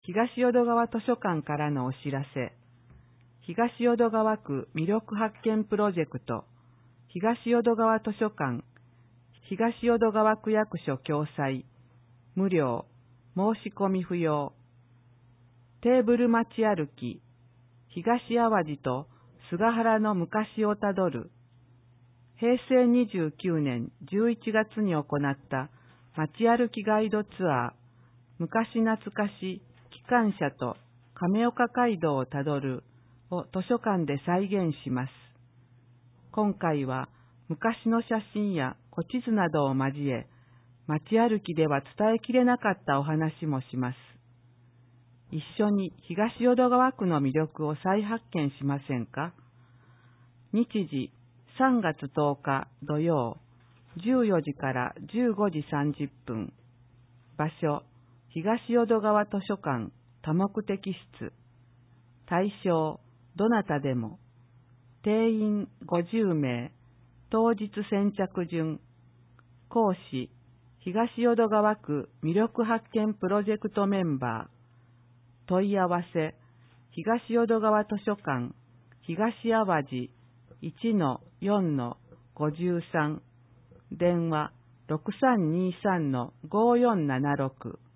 東淀川図書館からのお知らせ。東淀川区魅力発見プロジェクト、東淀川図書館、東淀川区役所共催、無料、申し込み不要。テーブル街歩き、東淡路と菅原の昔をたどる。平成29年11月に行った街歩きガイドツアー、昔懐かし機関車と亀岡街道をたどるを図書館で再現します。今回は昔の写真や古地図などを交え、街歩きでは伝えきれなかったお話もします。一緒に東淀川区の魅力を再発見しませんか？日時3月10日土曜、14時から15時30分。場所、東淀川図書館多目的室。対象、どなたでも。定員50名。当日先着順。講師、東淀川区魅力発見プロジェクトメンバー。問い合わせ、東淀川図書館、東淡路 1-4-53。電話 6323-5476。